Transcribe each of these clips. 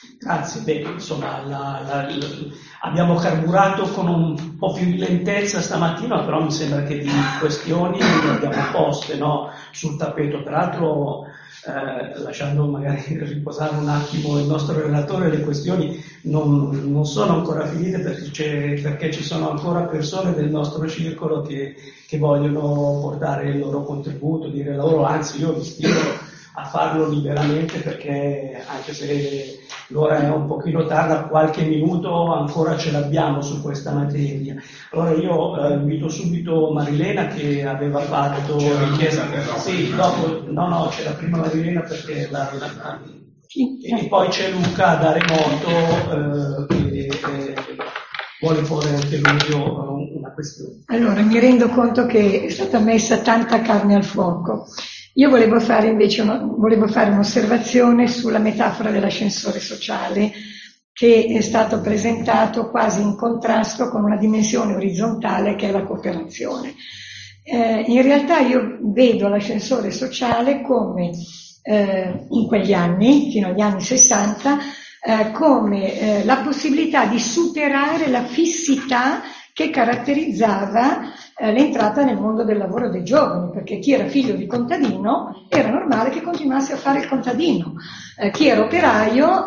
Grazie, beh, insomma, abbiamo carburato con un po' più di lentezza stamattina, però mi sembra che di questioni le abbiamo poste, no, sul tappeto. Peraltro, lasciando magari riposare un attimo il nostro relatore, le questioni non sono ancora finite perché ci sono ancora persone del nostro circolo che vogliono portare il loro contributo, dire la loro, anzi io vi stimo a farlo liberamente, perché anche se l'ora è un pochino tarda, qualche minuto ancora ce l'abbiamo su questa materia. Allora io invito subito Marilena, che aveva fatto richiesta. Sì, dopo, no, c'era prima Marilena perché e poi c'è Luca da remoto che vuole porre anche lui una questione. Allora, mi rendo conto che è stata messa tanta carne al fuoco. Io volevo fare invece un'osservazione sulla metafora dell'ascensore sociale, che è stato presentato quasi in contrasto con una dimensione orizzontale che è la cooperazione. In realtà io vedo l'ascensore sociale come, in quegli anni, fino agli anni 60, come la possibilità di superare la fissità che caratterizzava l'entrata nel mondo del lavoro dei giovani, perché chi era figlio di contadino era normale che continuasse a fare il contadino, chi era operaio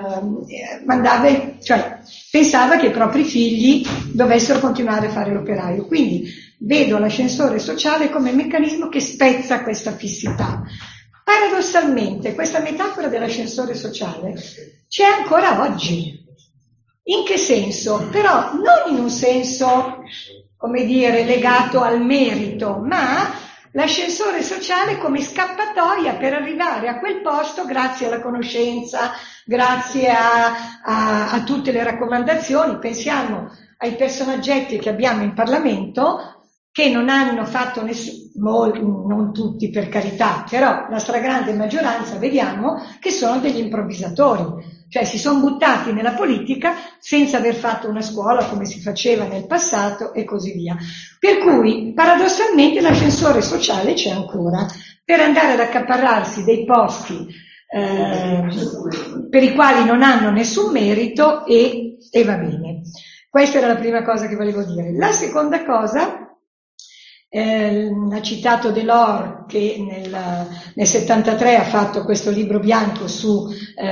pensava che i propri figli dovessero continuare a fare l'operaio. Quindi vedo l'ascensore sociale come meccanismo che spezza questa fissità. Paradossalmente questa metafora dell'ascensore sociale c'è ancora oggi. In che senso? Però non in un senso, come dire, legato al merito, ma l'ascensore sociale come scappatoia per arrivare a quel posto grazie alla conoscenza, grazie a tutte le raccomandazioni. Pensiamo ai personaggetti che abbiamo in Parlamento, che non hanno fatto non tutti per carità, però la stragrande maggioranza vediamo che sono degli improvvisatori. Cioè si sono buttati nella politica senza aver fatto una scuola come si faceva nel passato e così via. Per cui paradossalmente l'ascensore sociale c'è ancora per andare ad accaparrarsi dei posti per i quali non hanno nessun merito e va bene. Questa era la prima cosa che volevo dire. La seconda cosa, ha citato Delors che nel 73 ha fatto questo libro bianco su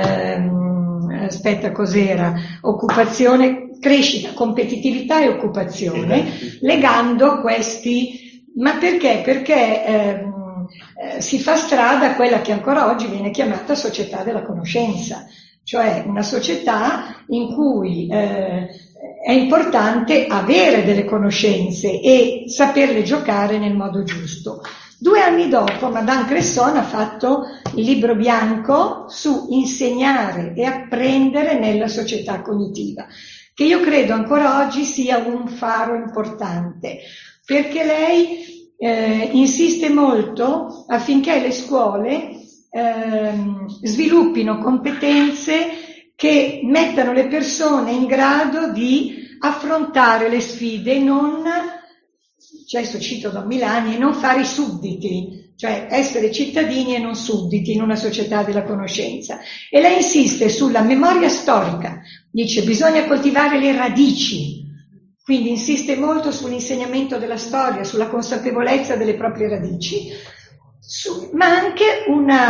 occupazione, crescita, competitività e occupazione, legando questi, ma perché? Perché si fa strada a quella che ancora oggi viene chiamata società della conoscenza, cioè una società in cui è importante avere delle conoscenze e saperle giocare nel modo giusto. 2 anni dopo Madame Cresson ha fatto il libro bianco su insegnare e apprendere nella società cognitiva, che io credo ancora oggi sia un faro importante, perché lei insiste molto affinché le scuole sviluppino competenze che mettano le persone in grado di affrontare le sfide, adesso cito Don Milani, e non fare i sudditi, cioè essere cittadini e non sudditi in una società della conoscenza. E lei insiste sulla memoria storica, dice bisogna coltivare le radici, quindi insiste molto sull'insegnamento della storia, sulla consapevolezza delle proprie radici, ma anche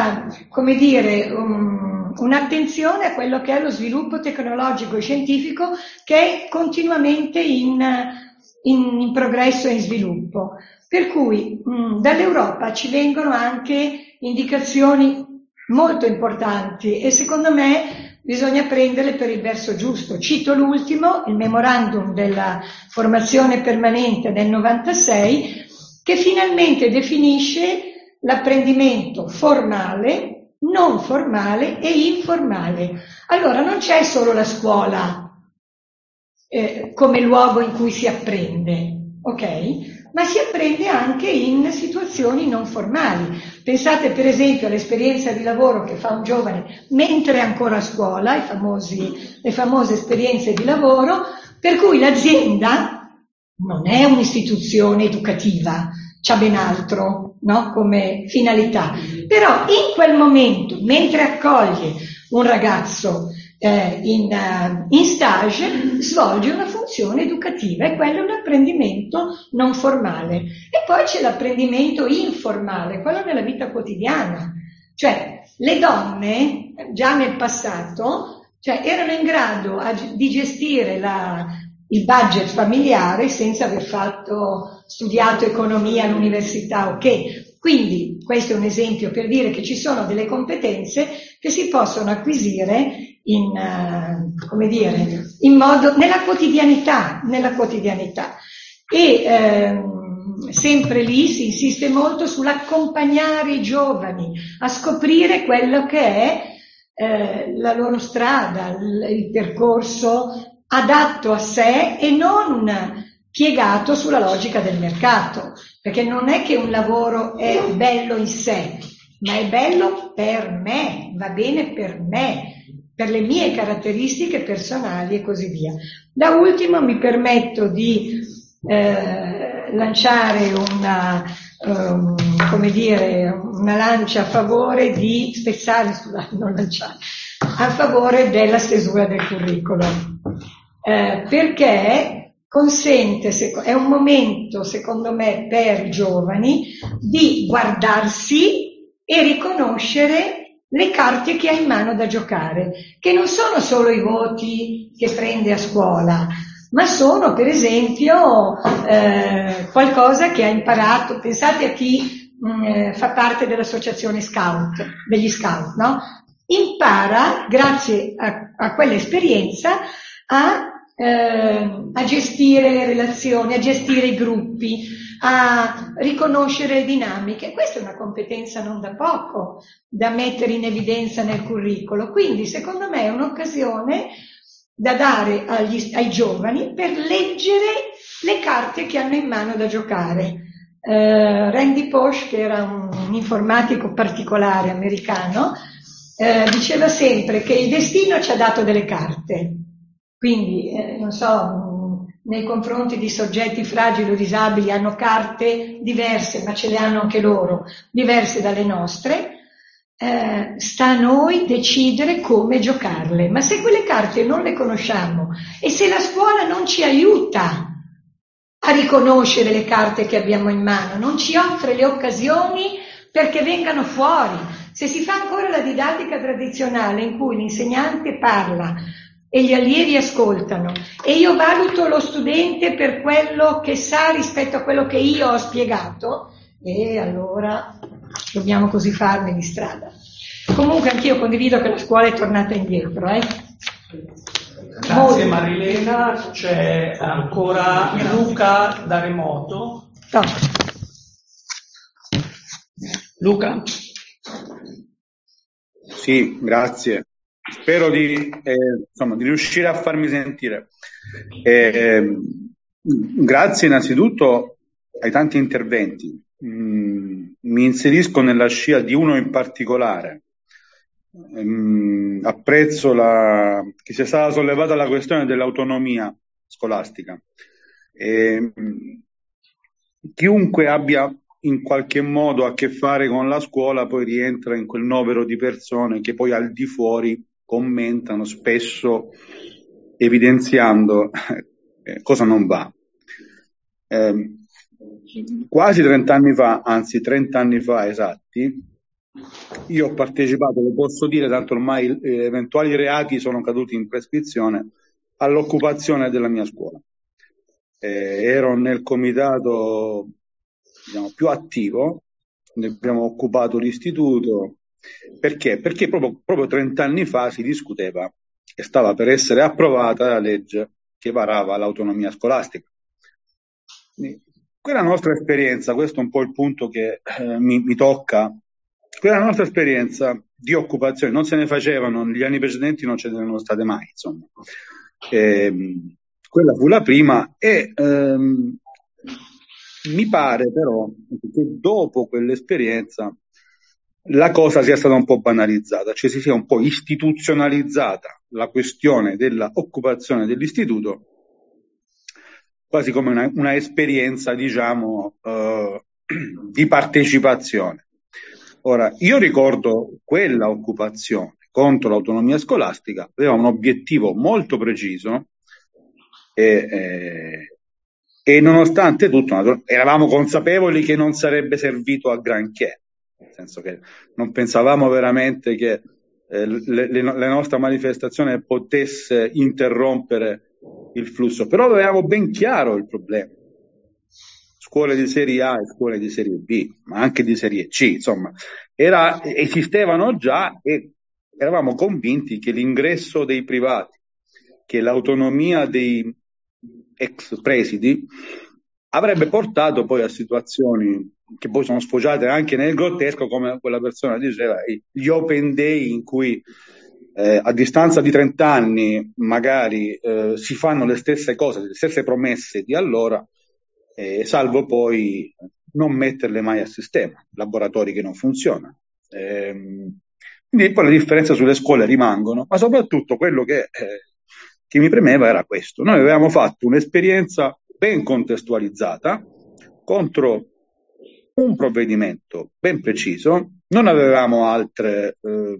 un'attenzione a quello che è lo sviluppo tecnologico e scientifico, che è continuamente in progresso e in sviluppo. Per cui dall'Europa ci vengono anche indicazioni molto importanti e secondo me bisogna prenderle per il verso giusto. Cito l'ultimo, il memorandum della formazione permanente del 96, che finalmente definisce l'apprendimento formale, non formale e informale. Allora non c'è solo la scuola come luogo in cui si apprende, ok? Ma si apprende anche in situazioni non formali. Pensate per esempio all'esperienza di lavoro che fa un giovane mentre è ancora a scuola, le famose esperienze di lavoro, per cui l'azienda non è un'istituzione educativa, c'ha ben altro, no? Come finalità. Però in quel momento, mentre accoglie un ragazzo in stage svolge una funzione educativa, e quello è un apprendimento non formale. E poi c'è l'apprendimento informale, quello nella vita quotidiana. Cioè, le donne già nel passato, cioè, erano in grado di gestire il budget familiare senza aver studiato economia all'università, ok? Quindi questo è un esempio per dire che ci sono delle competenze che si possono acquisire nella quotidianità. E sempre lì si insiste molto sull'accompagnare i giovani a scoprire quello che è la loro strada, il percorso adatto a sé e non piegato sulla logica del mercato, perché non è che un lavoro è bello in sé, ma è bello per me, va bene per me, per le mie caratteristiche personali e così via. Da ultimo mi permetto di lanciare una lancia a favore a favore della stesura del curriculum, perché consente, è un momento secondo me per i giovani di guardarsi e riconoscere le carte che ha in mano da giocare, che non sono solo i voti che prende a scuola, ma sono per esempio qualcosa che ha imparato. Pensate a chi fa parte dell'associazione scout, degli scout, no? Impara, grazie a quell'esperienza, a gestire le relazioni, a gestire i gruppi, a riconoscere le dinamiche. Questa è una competenza non da poco da mettere in evidenza nel curriculum. Quindi secondo me è un'occasione da dare ai giovani per leggere le carte che hanno in mano da giocare. Randy Pausch, che era un informatico particolare americano, diceva sempre che il destino ci ha dato delle carte. Quindi, nei confronti di soggetti fragili o disabili hanno carte diverse, ma ce le hanno anche loro, diverse dalle nostre. Sta a noi decidere come giocarle, ma se quelle carte non le conosciamo e se la scuola non ci aiuta a riconoscere le carte che abbiamo in mano, non ci offre le occasioni perché vengano fuori, se si fa ancora la didattica tradizionale in cui l'insegnante parla e gli allievi ascoltano e io valuto lo studente per quello che sa rispetto a quello che io ho spiegato, e allora dobbiamo così farne di strada. Comunque anch'io condivido che la scuola è tornata indietro. Grazie Marilena. C'è ancora Luca da remoto. No. Luca? Sì, grazie. Spero di riuscire a farmi sentire. Grazie innanzitutto ai tanti interventi. Mi inserisco nella scia di uno in particolare. Apprezzo che sia stata sollevata la questione dell'autonomia scolastica. Chiunque abbia in qualche modo a che fare con la scuola poi rientra in quel novero di persone che poi al di fuori commentano, spesso evidenziando cosa non va. Quasi 30 anni fa, anzi 30 anni fa esatti, io ho partecipato, lo posso dire, tanto ormai eventuali reati sono caduti in prescrizione, all'occupazione della mia scuola. Ero nel comitato più attivo, ne abbiamo occupato l'istituto. Perché? Perché proprio 30 anni fa si discuteva e stava per essere approvata la legge che varava l'autonomia scolastica. Quella nostra esperienza, questo è un po' il punto che mi tocca, quella nostra esperienza di occupazione non se ne facevano, negli anni precedenti non ce ne erano state mai, insomma. Quella fu la prima e mi pare però che dopo quell'esperienza la cosa sia stata un po' banalizzata, cioè si sia un po' istituzionalizzata la questione dell'occupazione dell'istituto, quasi come una esperienza, diciamo, di partecipazione. Ora, io ricordo quella occupazione contro l'autonomia scolastica, aveva un obiettivo molto preciso e nonostante tutto eravamo consapevoli che non sarebbe servito a granché, nel senso che non pensavamo veramente che la nostra manifestazione potesse interrompere il flusso, però avevamo ben chiaro il problema. Scuole di serie A e scuole di serie B, ma anche di serie C, insomma, esistevano già e eravamo convinti che l'ingresso dei privati, che l'autonomia dei ex presidi avrebbe portato poi a situazioni che poi sono sfociate anche nel grottesco, come quella persona diceva, gli open day in cui a distanza di 30 anni magari si fanno le stesse cose, le stesse promesse di allora, salvo poi non metterle mai a sistema, laboratori che non funzionano. Quindi poi le differenze sulle scuole rimangono, ma soprattutto quello che mi premeva era questo. Noi avevamo fatto un'esperienza ben contestualizzata contro un provvedimento ben preciso, non avevamo altre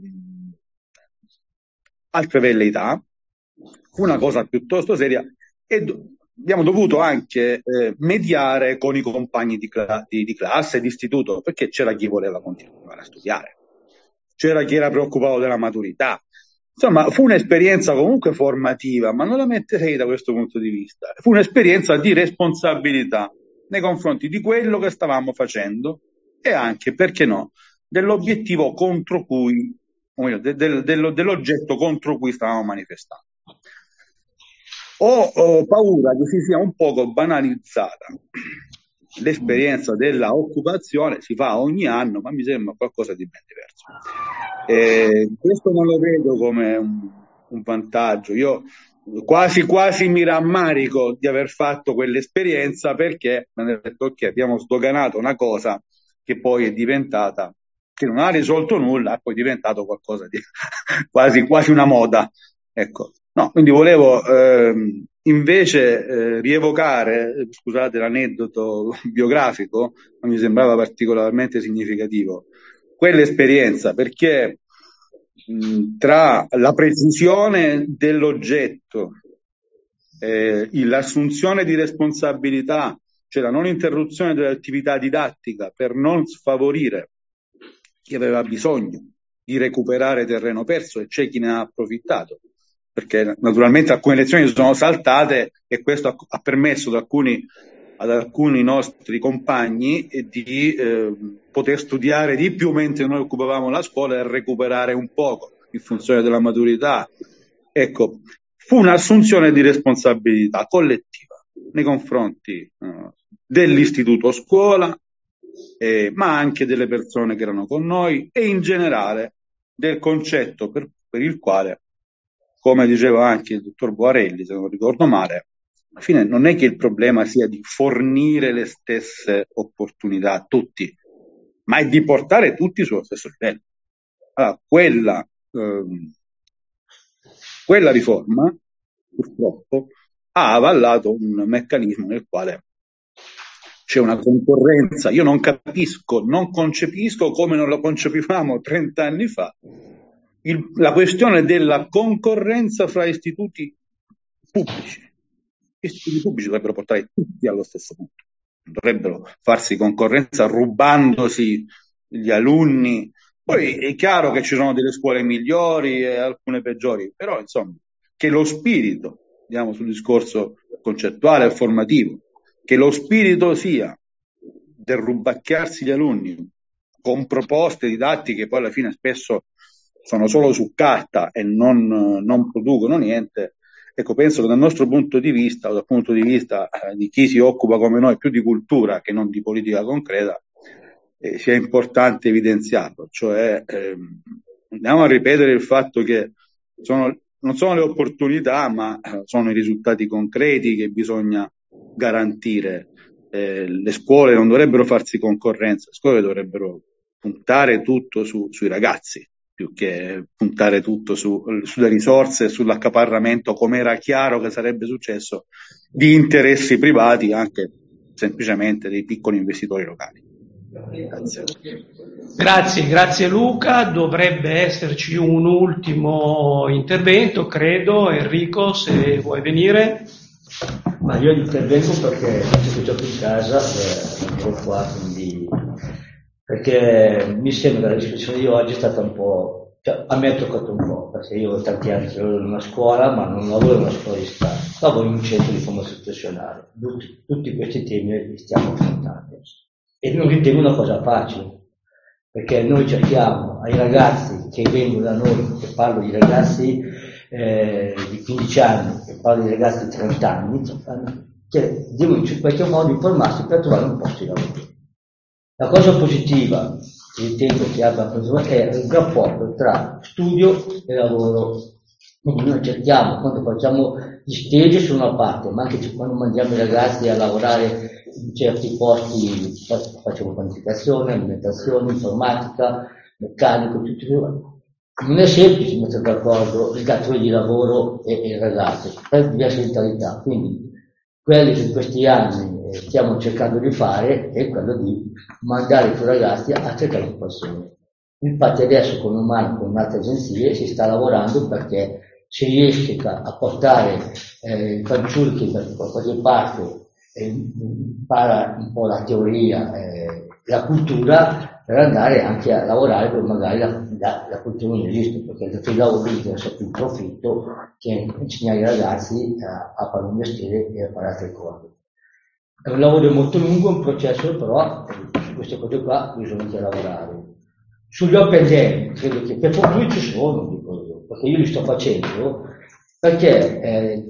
velleità, fu una cosa piuttosto seria e abbiamo dovuto anche mediare con i compagni di classe, di istituto, perché c'era chi voleva continuare a studiare, c'era chi era preoccupato della maturità. Insomma, fu un'esperienza comunque formativa, ma non la metterei da questo punto di vista. Fu un'esperienza di responsabilità nei confronti di quello che stavamo facendo e anche, perché no, dell'obiettivo contro cui, dell'oggetto contro cui stavamo manifestando. Ho paura che si sia un poco banalizzata l'esperienza della occupazione, si fa ogni anno, ma mi sembra qualcosa di ben diverso. Questo non lo vedo come un vantaggio. Io quasi mi rammarico di aver fatto quell'esperienza, perché mi hanno detto ok, abbiamo sdoganato una cosa che poi è diventata, che non ha risolto nulla, è poi diventato qualcosa di quasi una moda. Ecco. No, quindi volevo invece rievocare, scusate l'aneddoto biografico, ma mi sembrava particolarmente significativo, quell'esperienza, perché tra la precisione dell'oggetto, l'assunzione di responsabilità, cioè la non interruzione dell'attività didattica per non sfavorire chi aveva bisogno di recuperare terreno perso, e c'è chi ne ha approfittato, perché naturalmente alcune lezioni sono saltate e questo ha permesso ad alcuni nostri compagni di poter studiare di più mentre noi occupavamo la scuola e recuperare un poco in funzione della maturità. Ecco, fu un'assunzione di responsabilità collettiva nei confronti dell'istituto scuola, ma anche delle persone che erano con noi e in generale del concetto per il quale, come diceva anche il dottor Boarelli, se non ricordo male, alla fine non è che il problema sia di fornire le stesse opportunità a tutti, ma è di portare tutti sullo stesso livello. Allora, quella riforma, purtroppo, ha avallato un meccanismo nel quale c'è una concorrenza. Io non concepisco come non lo concepivamo 30 anni fa, la questione della concorrenza fra istituti pubblici. Gli istituti pubblici dovrebbero portare tutti allo stesso punto, non dovrebbero farsi concorrenza rubandosi gli alunni. Poi è chiaro che ci sono delle scuole migliori e alcune peggiori, però insomma, che lo spirito, andiamo sul discorso concettuale e formativo, che lo spirito sia del rubacchiarsi gli alunni con proposte didattiche che poi alla fine spesso sono solo su carta e non producono niente. Ecco, penso che dal nostro punto di vista, o dal punto di vista di chi si occupa come noi più di cultura che non di politica concreta, sia importante evidenziarlo. Cioè, andiamo a ripetere il fatto che non sono le opportunità, ma sono i risultati concreti che bisogna garantire. Le scuole non dovrebbero farsi concorrenza, le scuole dovrebbero puntare tutto sui ragazzi, più che puntare tutto sulle risorse e sull'accaparramento, come era chiaro che sarebbe successo, di interessi privati, anche semplicemente dei piccoli investitori locali. Grazie Luca. Dovrebbe esserci un ultimo intervento, credo. Enrico, se vuoi venire. Ma io intervengo perché faccio che gioco in casa lavoro qua, quindi perché mi sembra che la discussione di oggi è stata un po', cioè, a me ha toccato un po', perché io ho tanti anni lavoro in una scuola, ma non lavoro in una scuola di Stato, lavoro in un centro di formazione professionale. Tutti questi temi li stiamo affrontando e non ritengo una cosa facile, perché noi cerchiamo ai ragazzi che vengono da noi, e parlo di ragazzi di 15 anni, e parlo di ragazzi di 30 anni, che devono in qualche modo informarsi per trovare un posto di lavoro. La cosa positiva che ritengo che abbia è il rapporto tra studio e lavoro. Quindi noi cerchiamo, quando facciamo gli stage su una parte, ma anche quando mandiamo i ragazzi a lavorare in certi posti, facciamo pianificazione, alimentazione, informatica, meccanico, tutti i non è semplice mettere d'accordo il datore di lavoro e il ragazzo, per diverse mentalità. Quindi quello che in questi anni stiamo cercando di fare è quello di mandare i tuoi ragazzi a cercare occupazione. Infatti adesso con Umano, con altre agenzie, si sta lavorando perché si riesce a portare i fanciulli che da qualche parte impara un po' la teoria e la cultura per andare anche a lavorare dove magari la cultura non esiste, perché il lavoro interessa più il profitto che insegnare ai ragazzi a fare un mestiere e a fare altre cose. È un lavoro molto lungo, un processo, però su queste cose qua bisogna anche lavorare. Sugli open day, credo che per fortuna ci sono, dico io, perché io li sto facendo, perché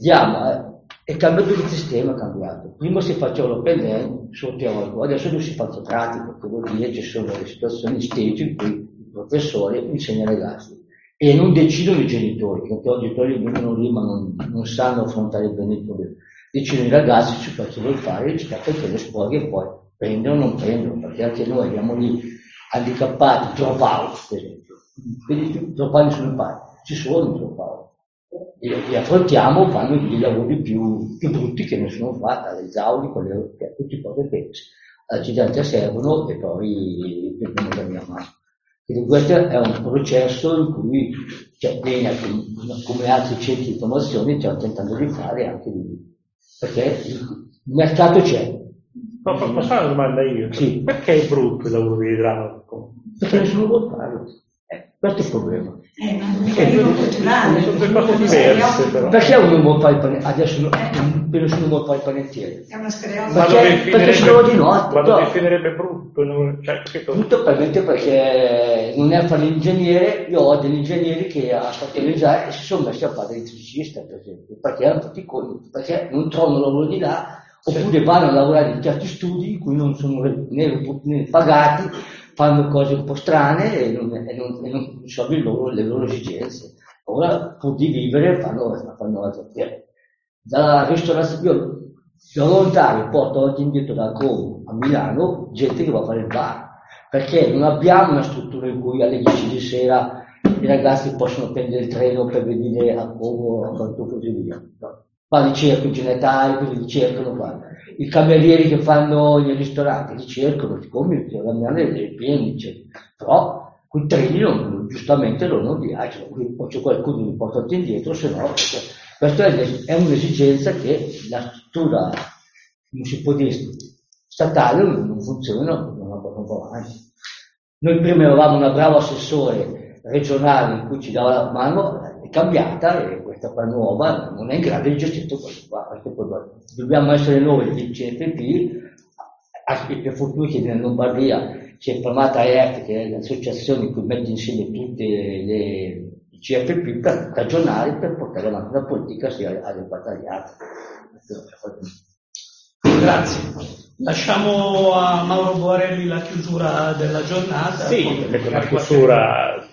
è cambiato il sistema, è cambiato. Prima si faceva l'open day sul teorico, adesso non si fa pratico, che vuol dire ci sono delle situazioni stage in cui il professore insegna ai ragazzi e non decidono i genitori, perché i genitori vengono lì ma non sanno affrontare bene il problema. Decidono i ragazzi su cosa vuoi fare, perché le scuole e poi prendono o non prendono, perché anche noi abbiamo lì handicappati, drop out, per esempio. Quindi drop out sono impari, ci sono drop out. E affrontiamo, fanno i lavori più brutti che nessuno fa, le esauri, tutte le cose che all'accidente servono e poi prendiamo da mia mano. Quindi questo è un processo in cui come altri centri di formazione stiamo tentando di fare anche di perché il mercato c'è. Posso fare una domanda io? Sì. Perché è brutto il lavoro di idraulico? Perché nessuno vuole farlo. Questo è il problema. Sono culturale. Sono due cose diverse, però. Perché uno non vuole fare il panettiere? Adesso nessuno vuole fare il panettiere. È una stereotipo. Perché si lavora di notte. Ma lo definirebbe brutto? Brutto perché non è a fare l'ingegnere. Io ho degli ingegneri che a fertilizzare e si sono messi a fare l'elettricista, per esempio, perché erano tutti perché non trovano lavoro di là, oppure vanno a lavorare in certi studi in cui non sono né pagati, fanno cose un po' strane e non risolvono le loro esigenze. Ora, pur di vivere, fanno altre. Dalla ristorazione, da volontario porto oggi indietro da Como a Milano gente che va a fare il bar, perché non abbiamo una struttura in cui alle 10 di sera i ragazzi possono prendere il treno per venire a Como, a Porto così via. No. Qua li cercano i genetari, quindi li cercano qua. I camerieri che fanno nei ristoranti li cercano, siccome la mia è piena, però quei treni giustamente non viaggiano, quindi poi c'è qualcuno che li porta indietro, se no, questa è un'esigenza che la struttura, non si può dire, statale non funziona, non va un po' avanti. Noi prima avevamo una brava assessore regionale in cui ci dava la mano, è cambiata e questa qua nuova non è in grado di gestire questo qua. Dobbiamo essere noi del CFP, per fortuna che in Lombardia c'è formata ERT, che è l'associazione in cui mette insieme tutte le CFP per ragionare, per portare avanti una politica sia adeguata agli altri. Grazie. Lasciamo a Mauro Boarelli la chiusura della giornata. Sì, la chiusura